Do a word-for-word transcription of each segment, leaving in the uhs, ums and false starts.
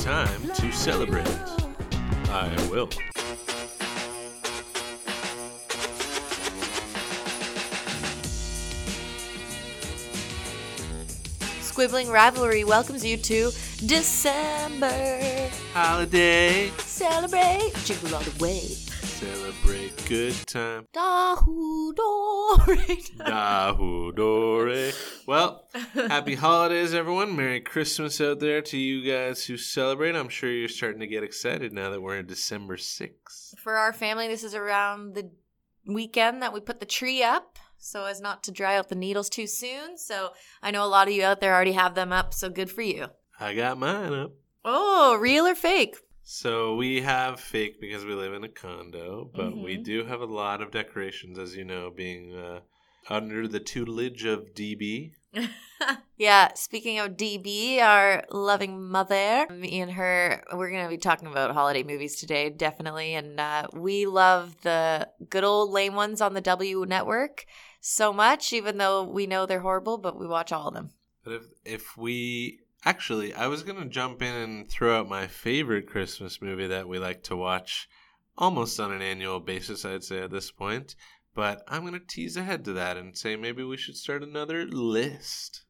time to celebrate. I will. Squibbling Rivalry welcomes you to December. Holiday. Celebrate. Jingle all the way. Celebrate good time. Dahudore. Dahudore. Well, happy holidays, everyone. Merry Christmas out there to you guys who celebrate. I'm sure you're starting to get excited now that we're in December sixth. For our family, this is around the weekend that we put the tree up, so as not to dry out the needles too soon. So I know a lot of you out there already have them up, so good for you. I got mine up. Oh, real or fake? So we have fake because we live in a condo, but Mm-hmm. we do have a lot of decorations, as you know, being uh, under the tutelage of D B. Yeah, speaking of D B, our loving mother, me and her, we're going to be talking about holiday movies today, definitely. And uh, we love the good old lame ones on the W Network so much, even though we know they're horrible, but we watch all of them. But if if we... Actually, I was going to jump in and throw out my favorite Christmas movie that we like to watch almost on an annual basis, I'd say at this point. But I'm going to tease ahead to that and say maybe we should start another list.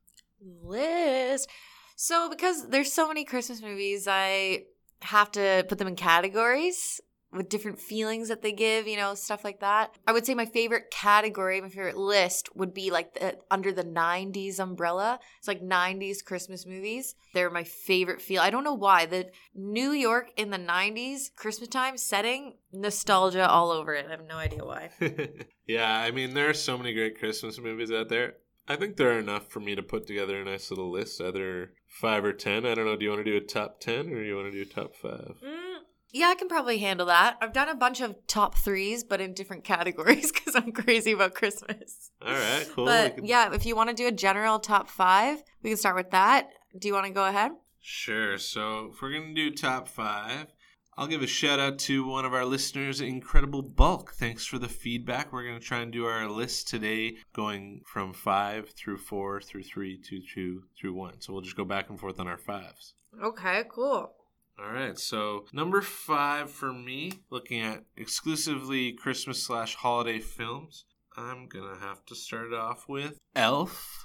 List. So because there's so many Christmas movies, I have to put them in categories with different feelings that they give, you know, stuff like that. I would say my favorite category, my favorite list would be like the, under the nineties umbrella. It's like nineties Christmas movies. They're my favorite feel. I don't know why. The New York in the nineties Christmas time setting, nostalgia all over it. I have no idea why. Yeah, I mean, there are so many great Christmas movies out there. I think there are enough for me to put together a nice little list, either five or ten. I don't know, do you want to do a top ten or do you want to do a top five? Mm. Yeah, I can probably handle that. I've done a bunch of top threes, but in different categories because I'm crazy about Christmas. All right, cool. But can... yeah, if you want to do a general top five, we can start with that. Do you want to go ahead? Sure. So if we're going to do top five, I'll give a shout out to one of our listeners, Incredible Bulk. Thanks for the feedback. We're going to try and do our list today going from five through four through three to two through one. So we'll just go back and forth on our fives. Okay, cool. All right, so number five for me, looking at exclusively Christmas slash holiday films, I'm going to have to start it off with Elf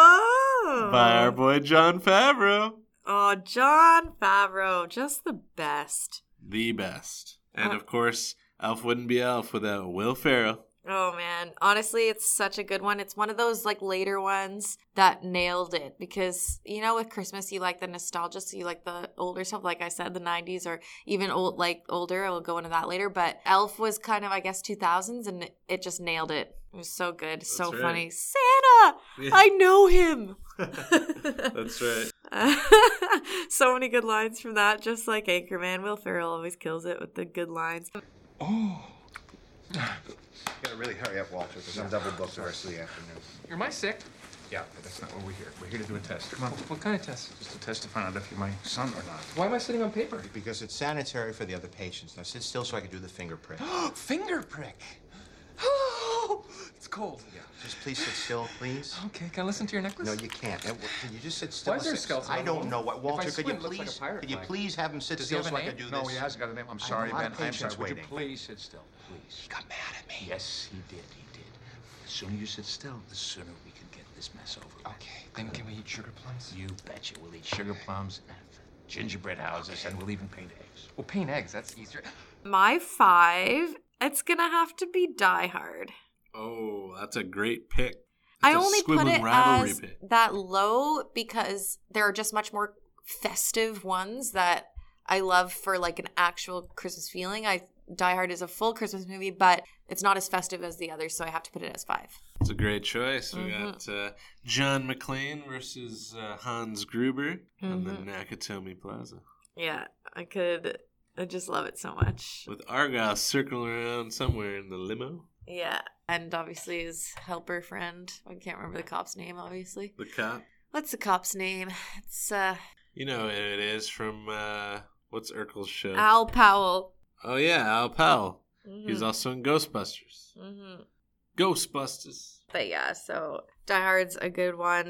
Oh! by our boy Jon Favreau. Oh, Jon Favreau, just the best. The best. And Uh, of course, Elf wouldn't be Elf without Will Ferrell. Oh, man. Honestly, it's such a good one. It's one of those, like, later ones that nailed it. Because, you know, with Christmas, you like the nostalgia. So you like the older stuff. Like I said, the nineties or even old, like older. I will go into that later. But Elf was kind of, I guess, two thousands. And it, it just nailed it. It was so good. That's so right. funny. Santa! Yeah. I know him! That's right. So many good lines from that. Just like Anchorman. Will Ferrell always kills it with the good lines. Oh. Gotta really hurry up, Walter, because I'm double booked the rest of the afternoon. Am I sick? Yeah, but that's not what we're here. We're here to do a test. Come on. What kind of test? Just a test to find out if you're my son or not. Why am I sitting on paper? Because it's sanitary for the other patients. Now sit still so I can do the finger prick. Finger prick. Oh, it's cold. Yeah, just please sit still, please. Okay, can I listen to your necklace? No, you can't. Uh, Can you just sit still? Why is there a a sec- skeleton I on the don't wall? know what. If Walter, I could you squint, it looks please? like a pirate Could you flag. please have him sit Does he still have so a I can name? do No, this? he hasn't got a name. I'm I have sorry, a lot Ben. of I'm patients sorry. Would you waiting. please sit still? Please. He got mad at me. Yes, he did. He did. The sooner you sit still, the sooner we can get this mess over with. Okay. Then can we eat sugar plums? You betcha. We'll eat sugar plums and gingerbread houses, and we'll even paint eggs. Well, paint eggs. That's easier. My five, it's going to have to be Die Hard. Oh, that's a great pick. I That's a only put squibbling it rivalry as pick. that low because there are just much more festive ones that I love for like an actual Christmas feeling. I Die Hard is a full Christmas movie, but it's not as festive as the others, so I have to put it as five. It's a great choice. We Mm-hmm. got uh, John McClane versus uh, Hans Gruber on the Mhm. Nakatomi Plaza. Yeah, I could. I just love it so much. With Argyle circling around somewhere in the limo. Yeah, and obviously his helper friend. I can't remember the cop's name. Obviously, The cop. what's the cop's name? It's uh You know who it is from, uh, what's Urkel's show? Al Powell. Oh, yeah, Al Powell. Mm-hmm. He was also in Ghostbusters. Mm-hmm. Ghostbusters. But yeah, so Die Hard's a good one.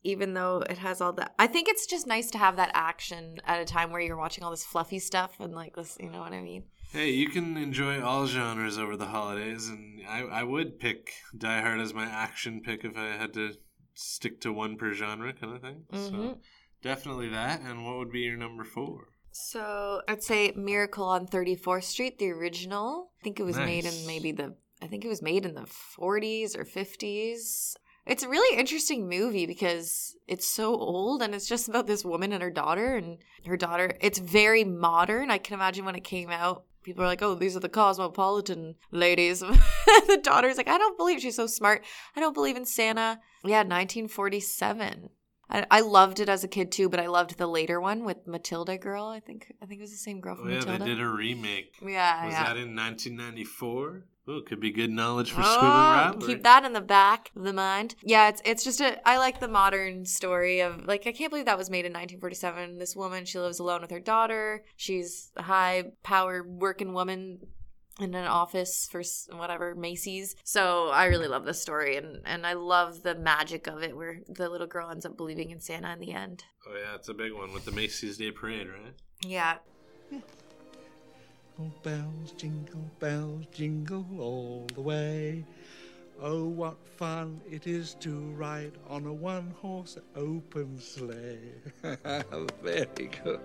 even though it has all that. I think it's just nice to have that action at a time where you're watching all this fluffy stuff and like this, you know what I mean? Hey, you can enjoy all genres over the holidays, and I, I would pick Die Hard as my action pick if I had to stick to one per genre kind of thing. Mm-hmm. So definitely that. And what would be your number four? So I'd say Miracle on thirty-fourth Street, the original. I think it was Nice. made in maybe the, I think it was made in the forties or fifties. It's a really interesting movie because it's so old and it's just about this woman and her daughter and her daughter. It's very modern. I can imagine when it came out, people are like, oh, these are the cosmopolitan ladies. The daughter's like, I don't believe she's so smart. I don't believe in Santa. Yeah, nineteen forty-seven. I, I loved it as a kid too, but I loved the later one with Matilda girl. I think I think it was the same girl from Oh, yeah, Matilda. they did a remake. Yeah, Was yeah. that in nineteen ninety-four? Oh, could be good knowledge for Oh, Squid and keep that in the back of the mind. Yeah, it's it's just a I like the modern story of like I can't believe that was made in nineteen forty-seven. This woman, she lives alone with her daughter. She's a high power working woman in an office for s- whatever Macy's. So I really love this story and and I love the magic of it where the little girl ends up believing in Santa in the end. Oh, yeah, it's a big one with the Macy's Day Parade, right? Yeah. Jingle bells, jingle bells, jingle all the way. Oh, what fun it is to ride on a one-horse open sleigh. Very good.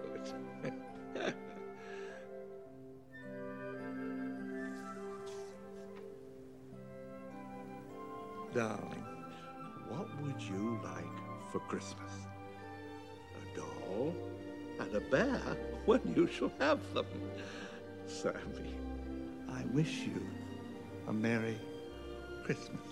Darling, what would you like for Christmas? A doll and a bear when you shall have them. Sammy, I wish you a Merry Christmas.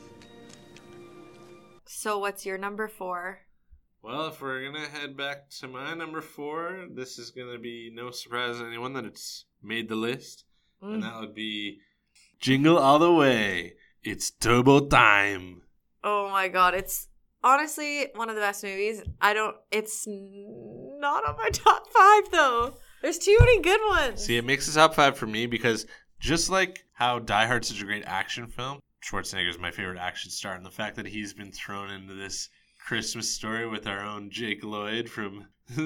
So what's your number four? Well, if we're going to head back to my number four, this is going to be no surprise to anyone that it's made the list. Mm. And that would be Jingle All the Way. It's turbo time. Oh my god, it's honestly one of the best movies. I don't, it's not on my top five though. There's too many good ones. See, it makes the top five for me because just like how Die Hard's such a great action film, Schwarzenegger's my favorite action star, and the fact that he's been thrown into this Christmas story with our own Jake Lloyd from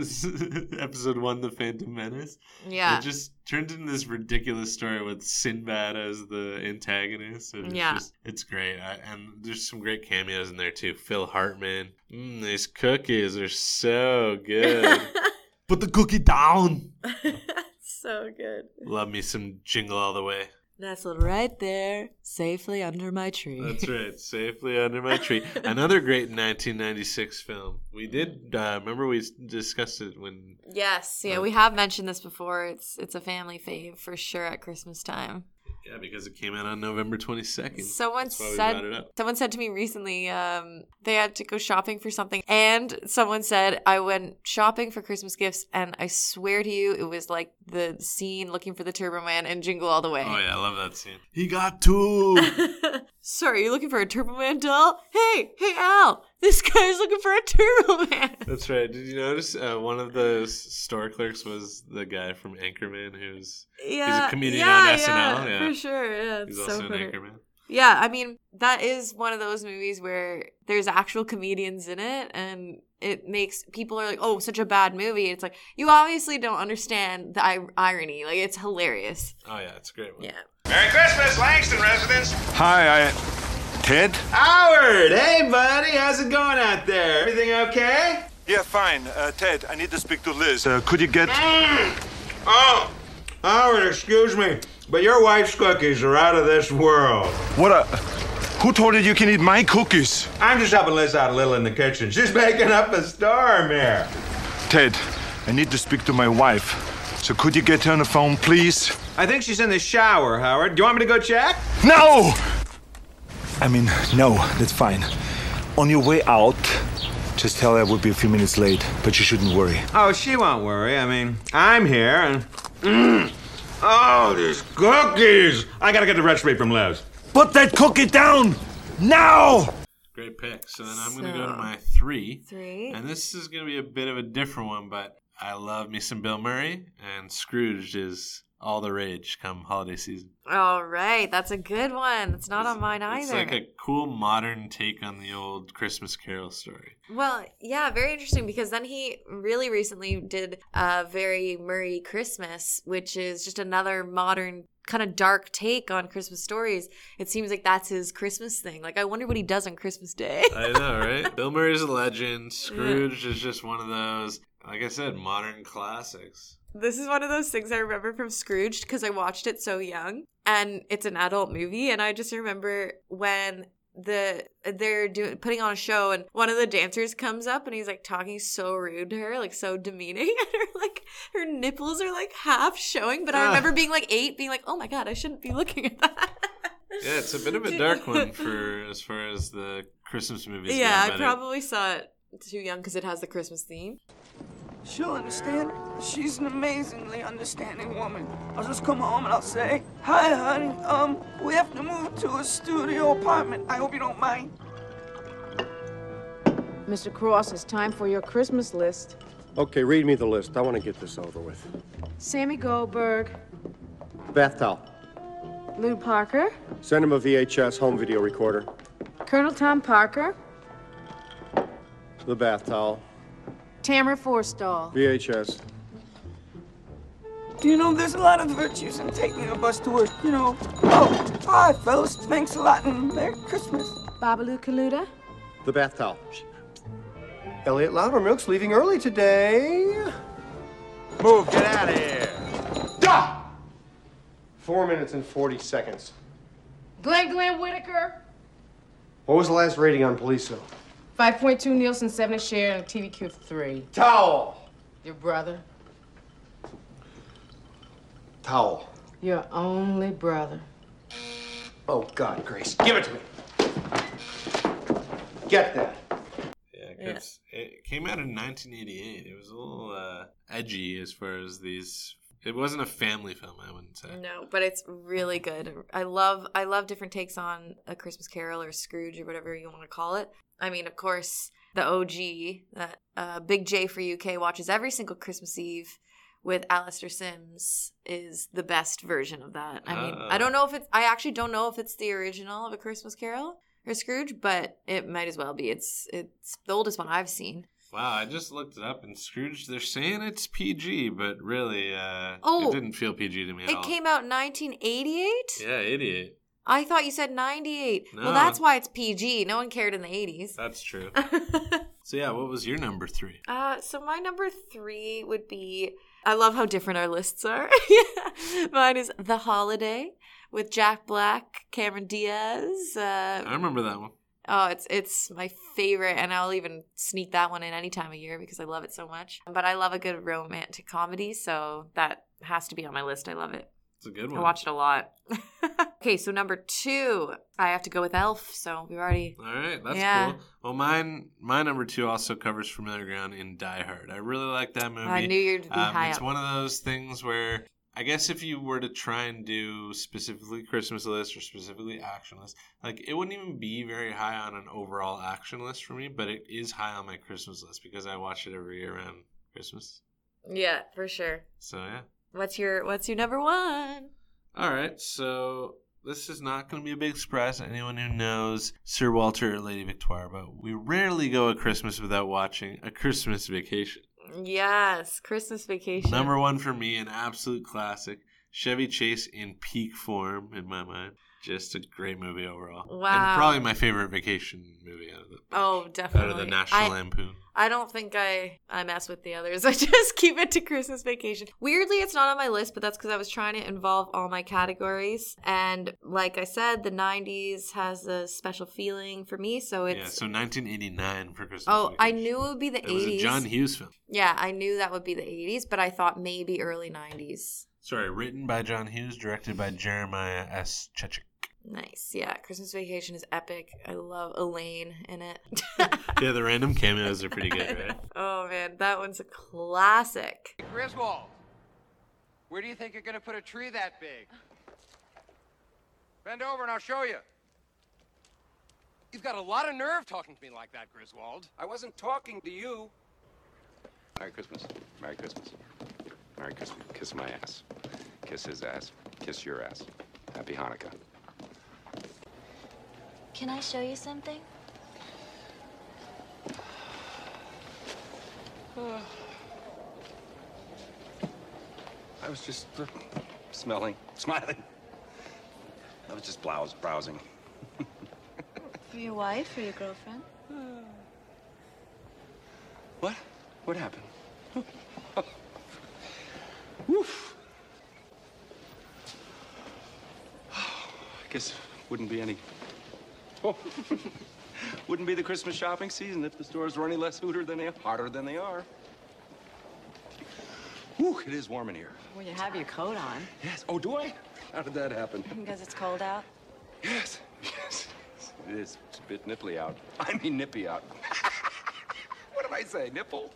episode one, The Phantom Menace. Yeah. It just turned into this ridiculous story with Sinbad as the antagonist. And it's Yeah. Just, it's great. I, and there's some great cameos in there too. Phil Hartman. Mmm, these cookies are so good. Put the cookie down. So good. Love me some Jingle All the Way. Nestled right there, safely under my tree. That's right. Safely Under My Tree. Another great nineteen ninety-six film. We did, uh, remember we discussed it when... Yes, yeah, we have mentioned this before. It's it's a family fave for sure at Christmas time. Yeah, because it came out on November twenty-second. Someone That's why we said brought it up. someone said to me recently um, they had to go shopping for something, and someone said I went shopping for Christmas gifts, and I swear to you, it was like the scene looking for the Turbo Man and Jingle All the Way. Oh, yeah, I love that scene. He got two. Sorry, are you looking for a Turbo Man doll? Hey, hey, Al, this guy's looking for a Turbo Man. That's right. Did you notice uh, one of the s- store clerks was the guy from Anchorman who's Yeah, he's a comedian yeah, on S N L? yeah, Yeah, for sure. Yeah, he's it's also so an funny. Anchorman. Yeah, I mean, that is one of those movies where there's actual comedians in it, and it makes people are like, oh, such a bad movie. It's like, you obviously don't understand the ir- irony. Like, it's hilarious. Oh, yeah, it's a great one. Yeah. Merry Christmas, Langston residents. Hi, I... Ted? Howard! Hey, buddy, how's it going out there? Everything okay? Yeah, fine. Uh, Ted, I need to speak to Liz. Uh, could you get... Oh, Howard, excuse me, but your wife's cookies are out of this world. What a... Who told you you can eat my cookies? I'm just helping Liz out a little in the kitchen. She's making up a storm here. Ted, I need to speak to my wife. So could you get her on the phone, please? I think she's in the shower, Howard. Do you want me to go check? No! I mean, no, that's fine. On your way out, just tell her I will be a few minutes late, but you shouldn't worry. Oh, she won't worry. I mean, I'm here and... Mm. Oh, these cookies! I gotta get the recipe from Liz. Put that cookie down! Now! Great pick. So then I'm going to go to So- my three. Three. And this is going to be a bit of a different one, but I love me some Bill Murray, and Scrooge is all the rage come holiday season. All right, that's a good one. It's not It's- on mine either. It's like a cool modern take on the old Christmas Carol story. Well, yeah, very interesting because then he really recently did a very Murray Christmas, which is just another modern kind of dark take on Christmas stories. It seems like that's his Christmas thing. Like, I wonder what he does on Christmas Day. I know, right? Bill Murray's a legend. Scrooge is just one of those, like I said, modern classics. This is one of those things I remember from Scrooge because I watched it so young, and it's an adult movie, and I just remember when the they're doing putting on a show and one of the dancers comes up and he's like talking so rude to her, like so demeaning, and her like her nipples are like half showing, but I remember being like eight being like, oh my god, I shouldn't be looking at that. Yeah, it's a bit of a dark one for as far as the Christmas movies Yeah, go, I but probably saw it too young because it has the Christmas theme. She'll understand. She's an amazingly understanding woman. I'll just come home and I'll say, hi, honey. Um, we have to move to a studio apartment. I hope you don't mind. Mister Cross, it's time for your Christmas list. Okay, read me the list. I want to get this over with. Sammy Goldberg, Bath towel. Lou Parker, Send him a V H S home video recorder. Colonel Tom Parker, The bath towel. Tamara Forstall. V H S. You know, there's a lot of virtues in taking a bus to work, you know. Oh, hi, fellas. Thanks a lot and Merry Christmas. Babalu Kaluta, The bath towel. Elliot Loudermilk's leaving early today. Move, get out of here. Duh! Four minutes and forty seconds. Glenn Glenn Whitaker, What was the last rating on Police? five point two Nielsen, seven share, and T V Q three. Towel! Your brother, Towel. your only brother. Oh, God, Grace. Give it to me. Get that. Yeah, 'cause it came out in nineteen eighty-eight. It was a little uh, edgy as far as these. It wasn't a family film, I wouldn't say. No, but it's really good. I love I love different takes on A Christmas Carol or Scrooge or whatever you want to call it. I mean, of course, the O G that uh, Big J for U K watches every single Christmas Eve with Alistair Sims is the best version of that. I mean, Uh. I don't know if it's I actually don't know if it's the original of A Christmas Carol or Scrooge, but it might as well be. It's it's the oldest one I've seen. Wow, I just looked it up, and Scrooge, they're saying it's P G, but really, uh, Oh, it didn't feel P G to me at It all. came out in nineteen eighty-eight? Yeah, eighty-eight. I thought you said ninety-eight. No. Well, that's why it's P G. No one cared in the eighties. That's true. So yeah, what was your number three? Uh, so my number three would be, I love how different our lists are. Mine is The Holiday with Jack Black, Cameron Diaz. Uh, I remember that one. oh, it's it's my favorite, and I'll even sneak that one in any time of year because I love it so much. But I love a good romantic comedy, so that has to be on my list. I love it. It's a good I one. watch it a lot. Okay, so number two, I have to go with Elf. So we've already. All right, that's Yeah. cool. Well, mine, my number two also covers familiar ground in Die Hard. I really like that movie. I knew you'd be Um, high It's up. one of those things where I guess if you were to try and do specifically Christmas list or specifically action list, like it wouldn't even be very high on an overall action list for me, but it is high on my Christmas list because I watch it every year around Christmas. Yeah, for sure. So yeah. What's your What's your number one? All right, so this is not going to be a big surprise to anyone who knows Sir Walter or Lady Victoire, but we rarely go a Christmas without watching A Christmas Vacation. Yes, Christmas Vacation. Number one for me, an absolute classic. Chevy Chase in peak form, in my mind. Just a great movie overall. Wow. And probably my favorite vacation movie out of the Oh, definitely. out of the National I, Lampoon. I don't think I, I mess with the others. I just keep it to Christmas Vacation. Weirdly, it's not on my list, but that's because I was trying to involve all my categories. And like I said, the nineties has a special feeling for me, so it's... Yeah, so nineteen eighty-nine for Christmas Oh, Vacation. I knew it would be the It was a eighties. John Hughes film. Yeah, I knew that would be the eighties, but I thought maybe early nineties. Sorry, written by John Hughes, directed by Jeremiah S. Chechik. Nice. Yeah, Christmas Vacation is epic. I love Elaine in it. Yeah, the random cameos are pretty good, right? Oh, man, that one's a classic. Griswold, where do you think you're going to put a tree that big? Bend over and I'll show you. You've got a lot of nerve talking to me like that, Griswold. I wasn't talking to you. Merry Christmas. Merry Christmas. Merry Christmas. Kiss my ass. kiss his ass. Kiss your ass. Happy Hanukkah. Can I show you something? I was just uh, smelling, smiling. I was just blouse browsing. For your wife or your girlfriend? What? What happened? Woof. I guess wouldn't be any. Oh. Wouldn't be the Christmas shopping season if the stores were any less hooter than they are, harder than they are. Whew, it is warm in here. Well, you have your coat on. Yes. Oh, do I? How did that happen? Because it's cold out? Yes. Yes. It is. It's a bit nipply out. I mean nippy out. What did I say? Nipple?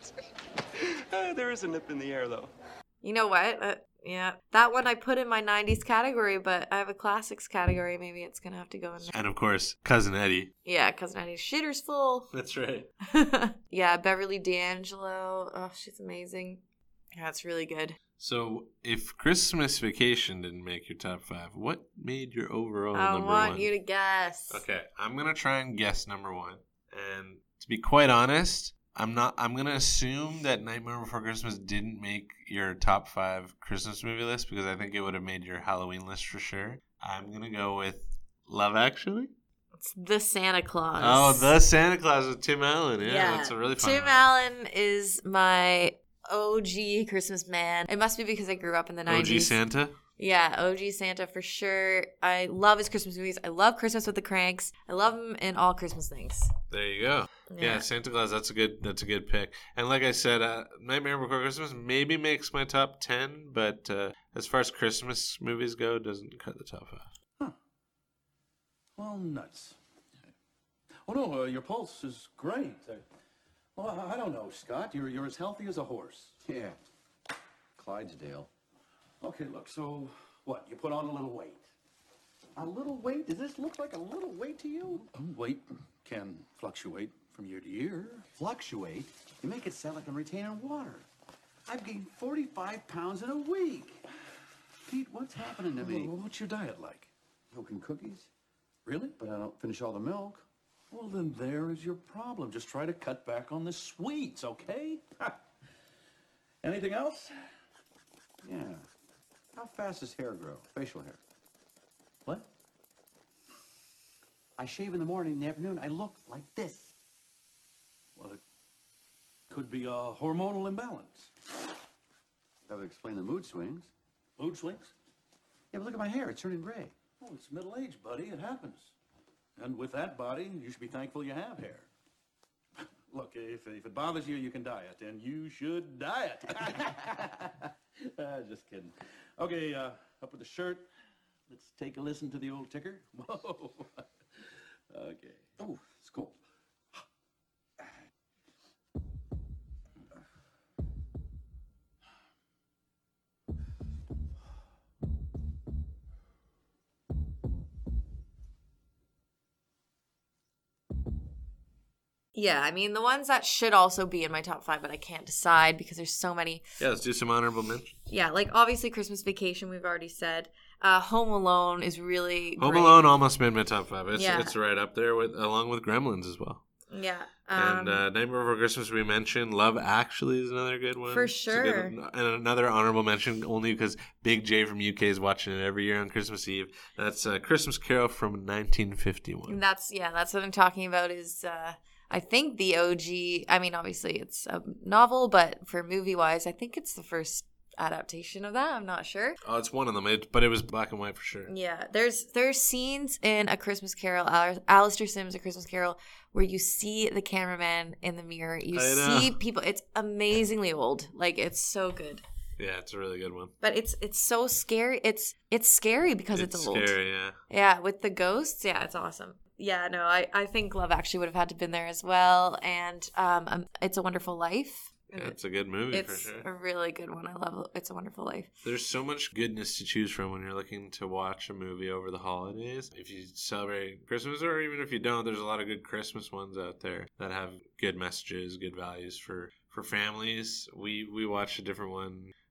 uh, there is a nip in the air, though. You know what? Uh, yeah. That one I put in my nineties category, but I have a classics category. Maybe it's going to have to go in there. And of course, Cousin Eddie. Yeah, Cousin Eddie's shitter's full. That's right. Yeah, Beverly D'Angelo. Oh, she's amazing. Yeah, it's really good. So, if Christmas Vacation didn't make your top five, what made your overall I number want one? you to guess. Okay, I'm gonna try and guess number one. And to be quite honest, I'm not. I'm gonna assume that Nightmare Before Christmas didn't make your top five Christmas movie list because I think it would have made your Halloween list for sure. I'm gonna go with Love Actually. It's The Santa Claus. Oh, The Santa Claus with Tim Allen. Yeah, Yeah. that's a really fun Tim one. Allen is my O G Christmas man. It must be because I grew up in the nineties. O G Santa. Yeah, O G Santa for sure. I love his Christmas movies. I love Christmas with the Cranks. I love him in all Christmas things. There you go. Yeah. Yeah. Santa Claus. That's a good. That's a good pick. And like I said, uh, Nightmare Before Christmas maybe makes my top ten, but uh, as far as Christmas movies go, it doesn't cut the top five. Well, nuts. Oh, no, uh, your pulse is great. Uh, well, I I don't know, Scott. You're, you're as healthy as a horse. Yeah. Clydesdale. Okay, look, so what? You put on a little weight. A little weight? Does this look like a little weight to you? Um, weight can fluctuate from year to year. Fluctuate? You make it sound like I'm retaining water. I've gained forty-five pounds in a week. Pete, what's happening to me? Well, what's your diet like? Milk and cookies? Really? But I don't finish all the milk. Well, then there is your problem. Just try to cut back on the sweets, okay? Anything else? Yeah. How fast does hair grow? Facial hair. What? I shave in the morning, in the afternoon, I look like this. Well, it could be a hormonal imbalance. That would explain the mood swings. Mood swings? Yeah, but look at my hair. It's turning gray. Oh, it's middle age, buddy. It happens. And with that body, you should be thankful you have hair. Look, if, if it bothers you, you can diet, and you should diet. uh, just kidding. Okay, uh, up with the shirt. Let's take a listen to the old ticker. Whoa. Okay. Oh, it's cool. Yeah, I mean, the ones that should also be in my top five, but I can't decide because there's so many. Yeah, let's do some honorable mentions. Yeah, like obviously Christmas Vacation, we've already said. Uh, Home Alone is really Home great. Alone almost made my top five. It's Yeah. it's right up there with along with Gremlins as well. Yeah. Um, and uh, Nightmare Before Christmas we mentioned. Love Actually is another good one. For It's a good- sure. and another honorable mention only because Big J from U K is watching it every year on Christmas Eve. That's uh, Christmas Carol from nineteen fifty-one. That's, yeah, that's what I'm talking about is, uh, I think the O G, I mean, obviously it's a novel, but for movie-wise, I think it's the first adaptation of that. I'm not sure. Oh, it's one of them, it, but it was black and white for sure. Yeah, there's there's scenes in A Christmas Carol, Al- Alistair Sims' A Christmas Carol, where you see the cameraman in the mirror. You I know. see people. It's amazingly old. Like, it's so good. Yeah, it's a really good one. But it's it's so scary. It's it's scary because it's, It's old. scary, yeah. Yeah, with the ghosts, yeah, it's awesome. Yeah, no, I, I think Love Actually would have had to been there as well. And um, um It's a Wonderful Life. Yeah, it's a good movie It's for sure. a really good one. I love It's a Wonderful Life. There's so much goodness to choose from when you're looking to watch a movie over the holidays. If you celebrate Christmas, or even if you don't, there's a lot of good Christmas ones out there that have good messages, good values for, for families. We we watched a different one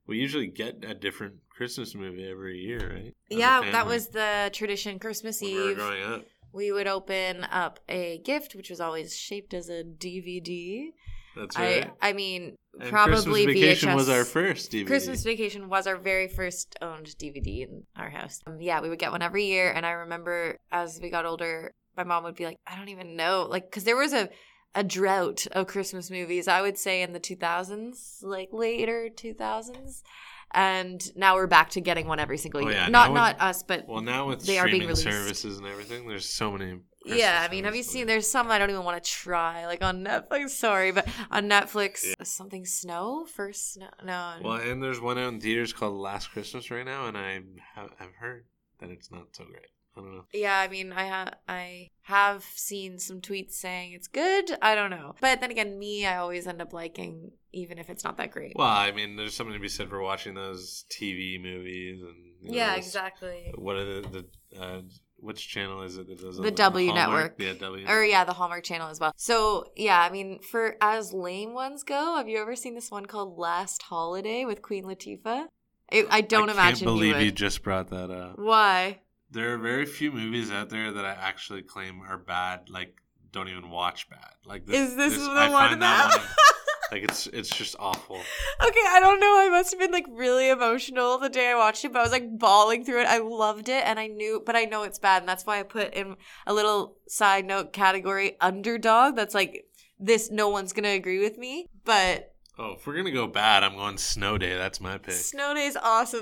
we usually get a different Christmas movie every year, right? As a Yeah, that family. was the tradition. Christmas When Eve. we were growing up. We would open up a gift, which was always shaped as a D V D. That's right. I, I mean, And probably Christmas Vacation V H S. was our first D V D. Christmas Vacation was our very first owned D V D in our house. Um, yeah, we would get one every year. And I remember as we got older, my mom would be like, I don't even know. Like, because there was a, a drought of Christmas movies, I would say in the two thousands, like later two thousands. And now we're back to getting one every single Oh, year. yeah, not now not with- us, but Well, now with they are being streaming released. services and everything, there's so many. Yeah, I mean, have you seen? There's some I don't even want to try, like on Netflix. Sorry, but on Netflix, Yeah. something snow first snow. No, Well, and there's one out in theaters called Last Christmas right now, and I have I've heard that it's not so great. I don't know. yeah, I mean, I have I have seen some tweets saying it's good. I don't know, but then again, me, I always end up liking even if it's not that great. Well, I mean, there's something to be said for watching those T V movies and you know, Yeah, those- exactly. What are the, the uh, which channel is it that does all The W Hallmark? Network. Yeah, W. Or yeah, the Hallmark Channel as well. So yeah, I mean, for as lame ones go, have you ever seen this one called Last Holiday with Queen Latifah? I, I don't I imagine can't believe you would. you just brought that up. Why? There are very few movies out there that I actually claim are bad. Like, don't even watch bad. Like, Is this the I one find that- one, like it's it's just awful. Okay, I don't know. I must have been like really emotional the day I watched it, but I was like bawling through it. I loved it, and I knew, but I know it's bad, and that's why I put in a little side note category underdog. That's like this. No one's gonna agree with me, but Oh, if we're gonna go bad, I'm going Snow Day. That's my pick. Snow Day's awesome.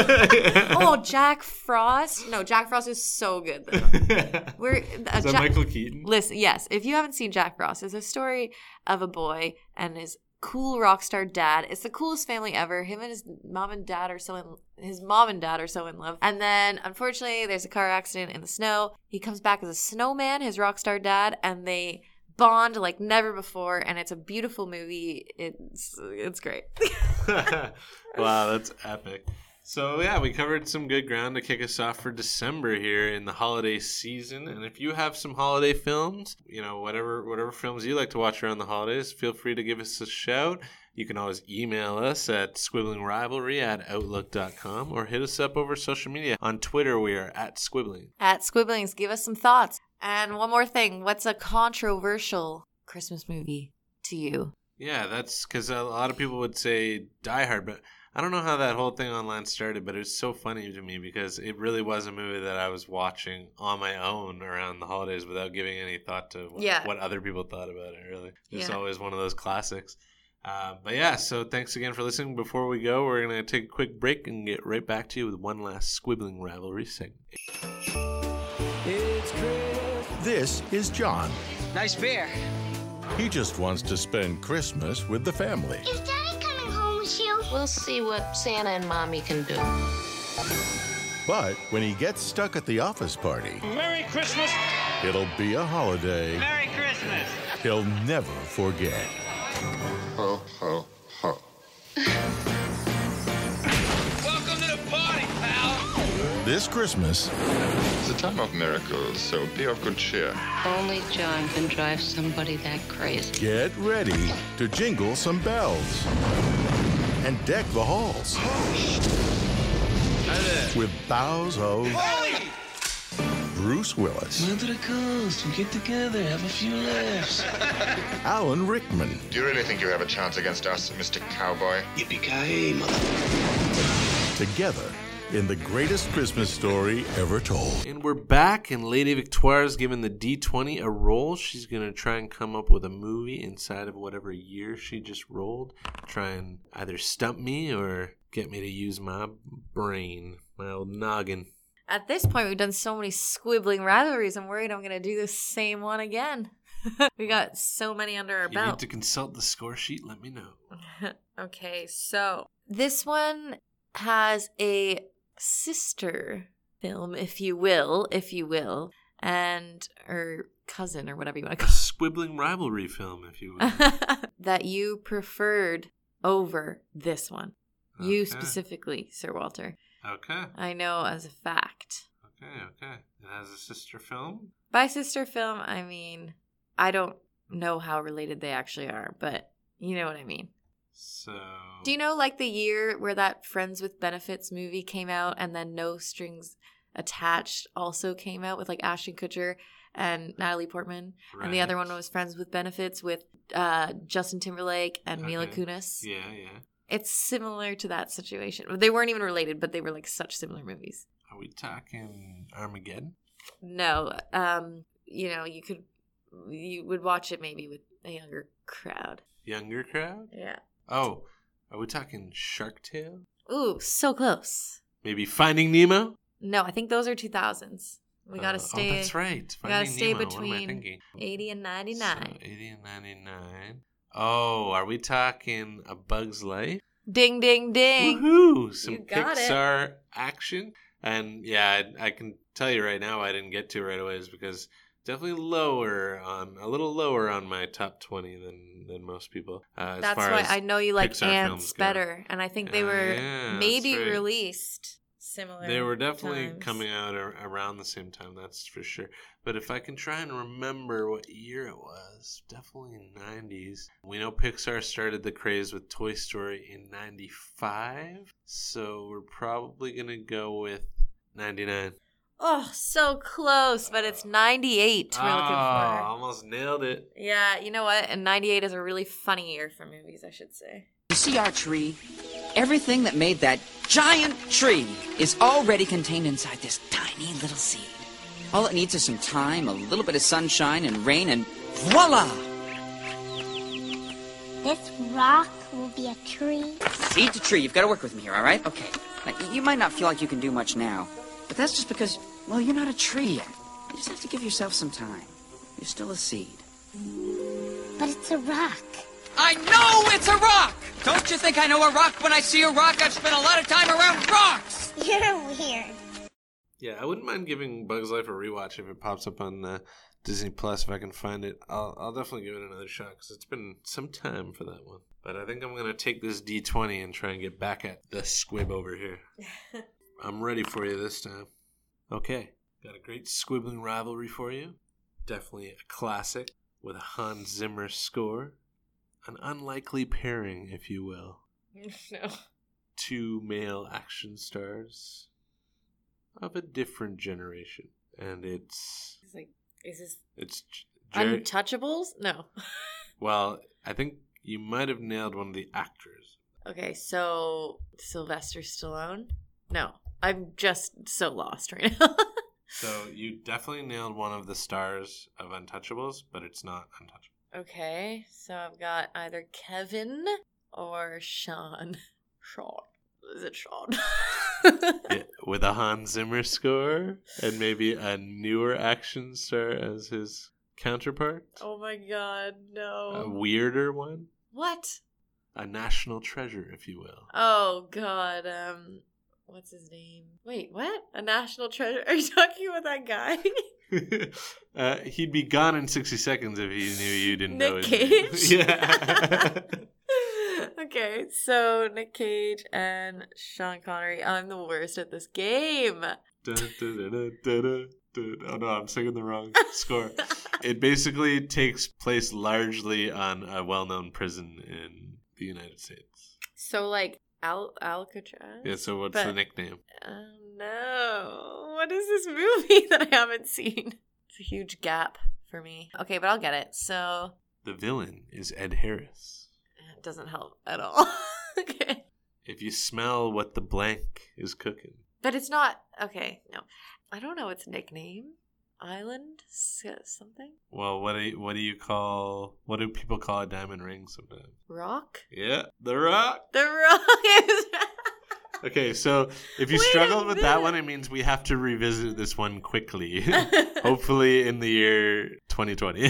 Oh, Jack Frost. No, Jack Frost is so good. Though. We're uh, Is that Jack- Michael Keaton? Listen, yes. If you haven't seen Jack Frost, it's a story of a boy and his cool rock star dad. It's the coolest family ever. Him and his mom and dad are so in his mom and dad are so in love. And then unfortunately, there's a car accident in the snow. He comes back as a snowman, his rock star dad, and they bond like never before. And it's a beautiful movie. It's it's great. Wow, that's epic. So yeah, we covered some good ground to kick us off for December here in the holiday season. And if you have some holiday films, you know, whatever whatever films you like to watch around the holidays, feel free to give us a shout. You can always email us at squibbling-rivalry at outlook dot com or hit us up over social media. On Twitter, we are at Squibbling. At Squibblings, give us some thoughts. And one more thing. What's a controversial Christmas movie to you? Yeah, that's because a lot of people would say Die Hard, but I don't know how that whole thing online started, but it was so funny to me because it really was a movie that I was watching on my own around the holidays without giving any thought to what, Yeah. what other people thought about it, really. It's Yeah. always one of those classics. Uh, but yeah, so thanks again for listening. Before we go, we're going to take a quick break and get right back to you with one last Squibbling Rivalry segment. This is John. Nice beer. He just wants to spend Christmas with the family. Is Daddy coming home with you? We'll see what Santa and Mommy can do. But when he gets stuck at the office party, Merry Christmas. it'll be a holiday Merry Christmas. he'll never forget. Ho, ho, ho. Welcome to the party, pal. This Christmas, It's a time of miracles, so be of good cheer. Only John can drive somebody that crazy. get ready to jingle some bells and deck the halls with bows of Bruce Willis, Move to the coast. We get together, have a few laughs. Alan Rickman, Do you really think you have a chance against us, Mister Cowboy? Yippee-ki-yay, mother. together in the greatest Christmas story ever told. And we're back, and Lady Victoria's given the D twenty a roll. She's going to try and come up with a movie inside of whatever year she just rolled. Try and either stump me or get me to use my brain, my old noggin. At this point, we've done so many squibbling rivalries. I'm worried I'm going to do the same one again. We got so many under our If you belt. need to consult the score sheet, let me know. Okay, so this one has a sister film, if you will, if you will, and or cousin or whatever you want to A call squibbling rivalry film, if you will. it, that you preferred over this one. You Okay. specifically, Sir Walter. Okay. I know as a fact. Okay, okay. It has a sister film. By sister film, I mean, I don't know how related they actually are, but you know what I mean. So, do you know like the year where that Friends with Benefits movie came out and then No Strings Attached also came out with like Ashton Kutcher and Natalie Portman, right. And the other one was Friends with Benefits with uh, Justin Timberlake and okay. Mila Kunis. Yeah, yeah. It's similar to that situation. They weren't even related, but they were like such similar movies. Are we talking Armageddon? No, um, you know, you could, you would watch it maybe with a younger crowd. Younger crowd? Yeah. Oh, are we talking Shark Tale? Ooh, so close. Maybe Finding Nemo? No, I think those are two thousands. We gotta uh, stay. Oh, that's right. We gotta stay Nemo. between eighty and ninety-nine. So eighty and ninety-nine. Oh, are we talking A Bug's Life? Ding, ding, ding! Woohoo! Some you got Pixar it. action, and yeah, I, I can tell you right now, I didn't get to right away is because definitely lower on a little lower on my top twenty than than most people. Uh, as that's far why as I know you like Pixar Ants better, and I think they uh, were yeah, maybe right. released. Similar they were definitely times. coming out ar- around the same time, that's for sure. But if I can try and remember what year it was, definitely nineties. We know Pixar started the craze with Toy Story in ninety-five, so we're probably going to go with ninety-nine. Oh, so close, but it's ninety-eight we're oh, looking for. Almost nailed it. Yeah, you know what? And ninety-eight is a really funny year for movies, I should say. You see our tree? Everything that made that giant tree is already contained inside this tiny little seed. All it needs is some time, a little bit of sunshine and rain, and voila! This rock will be a tree? Seed to tree. You've got to work with me here, all right? Okay. Now, you might not feel like you can do much now, but that's just because, well, you're not a tree yet. You just have to give yourself some time. You're still a seed. But it's a rock. I know it's a rock! Don't you think I know a rock when I see a rock? I've spent a lot of time around rocks! You're weird. Yeah, I wouldn't mind giving Bug's Life a rewatch if it pops up on uh, Disney Plus, if I can find it. I'll, I'll definitely give it another shot, because it's been some time for that one. But I think I'm going to take this D twenty and try and get back at the squib over here. I'm ready for you this time. Okay, got a great squibbling rivalry for you. Definitely a classic with a Hans Zimmer score. An unlikely pairing, if you will. No. Two male action stars of a different generation. And it's... It's like, is this... It's Jerry... Untouchables? No. Well, I think you might have nailed one of the actors. Okay, so Sylvester Stallone? No. I'm just so lost right now. So you definitely nailed one of the stars of Untouchables, but it's not Untouchables. Okay, so I've got either Kevin or Sean. Sean. Is it Sean? Yeah, with a Hans Zimmer score and maybe a newer action star as his counterpart. Oh my god, no. A weirder one. What? A national treasure, if you will. Oh god, um, what's his name? Wait, what? A national treasure? Are you talking about that guy? uh, he'd be gone in sixty seconds if he knew you didn't Nick know his Cage? name. Yeah. Okay, so Nick Cage and Sean Connery. I'm the worst at this game. Da, da, da, da, da, da, da. Oh no, I'm singing the wrong score. It basically takes place largely on a well-known prison in the United States. So like Al Alcatraz? Yeah, so what's but, the nickname? Oh no. What is this movie that I haven't seen? It's a huge gap for me. Okay, but I'll get it. So the villain is Ed Harris. It doesn't help at all. Okay. If you smell what the blank is cooking. But it's not okay, no. I don't know its nickname. Island something? Well, what do you, what do you call what do people call a diamond ring sometimes? Rock? Yeah, the Rock. The Rock is Okay, so if you Wait struggled with that one, it means we have to revisit this one quickly. Hopefully in the year twenty twenty.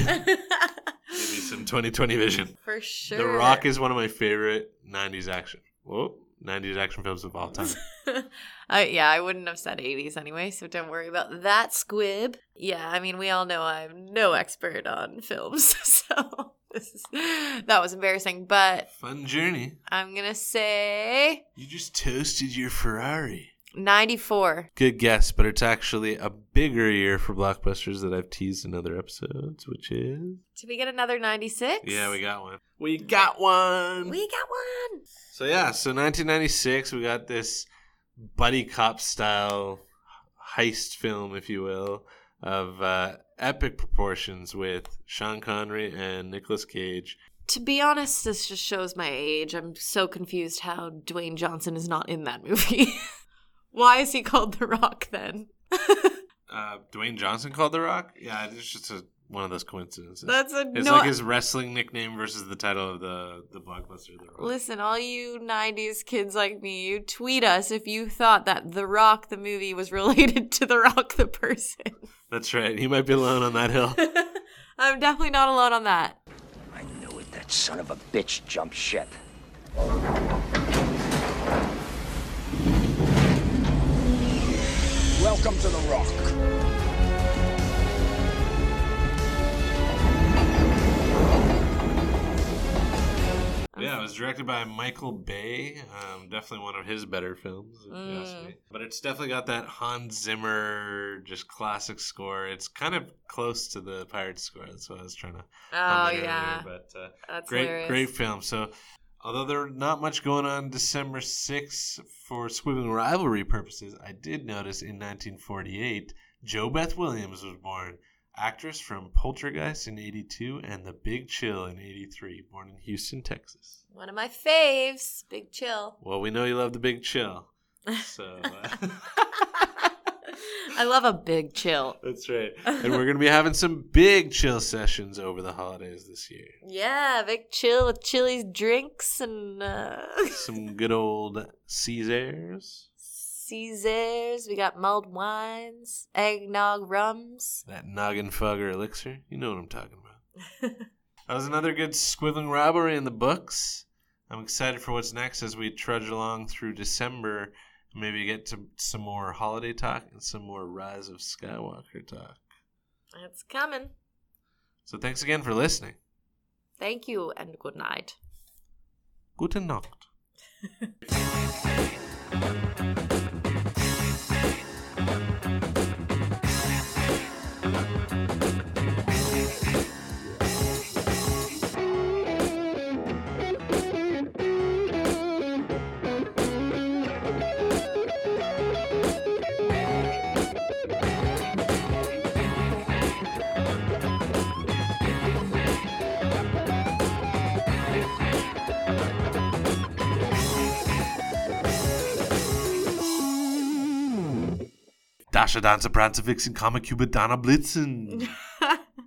Maybe some twenty twenty vision. For sure. The Rock is one of my favorite nineties action. Whoa, nineties action films of all time. uh, yeah, I wouldn't have said eighties anyway, so don't worry about that, squib. Yeah, I mean, we all know I'm no expert on films, so this is, that was embarrassing, but... Fun journey. I'm gonna say... You just toasted your Ferrari. ninety-four. Good guess, but it's actually a bigger year for blockbusters that I've teased in other episodes, which is... Did we get another ninety-six? Yeah, we got one. We got one! We got one! So yeah, so nineteen ninety-six, we got this buddy cop style heist film, if you will, of uh, epic proportions with Sean Connery and Nicolas Cage. To be honest, this just shows my age. I'm so confused how Dwayne Johnson is not in that movie. Why is he called The Rock then? uh, Dwayne Johnson called The Rock? Yeah, it's just a, one of those coincidences. That's a It's no- like his wrestling nickname versus the title of the, the blockbuster, The Rock. Listen, all you nineties kids like me, you tweet us if you thought that The Rock, the movie, was related to The Rock, the person. That's right. He might be alone on that hill. I'm definitely not alone on that. I knew it. That son of a bitch jumped ship. Welcome to The Rock. Yeah, it was directed by Michael Bay. Um, definitely one of his better films, if Mm. you ask me. But it's definitely got that Hans Zimmer, just classic score. It's kind of close to the Pirates score. That's what I was trying to. Oh, yeah. Earlier. But uh, That's great, hilarious. great film. So, although there's not much going on December sixth for Swiveling Rivalry purposes, I did notice in nineteen forty-eight, Jo Beth Williams was born. Actress from Poltergeist in eighty-two and The Big Chill in eighty-three, born in Houston, Texas. One of my faves, Big Chill. Well, we know you love The Big Chill. So uh, I love a big chill. that's right. And we're going to be having some big chill sessions over the holidays this year. Yeah, big chill with Chili's drinks and uh... Some good old Caesars. Caesars. We got mulled wines, eggnog rums. That noggin fogger elixir. You know what I'm talking about. That was another good Squibbling Robbery in the books. I'm excited for what's next as we trudge along through December. Maybe get to some more holiday talk and some more Rise of Skywalker talk. It's coming. So thanks again for listening. Thank you and good night. Gute Nacht. Dasher, Dancer, Prancer, Vixen, Comic, Cupid, Donner, Blitzen.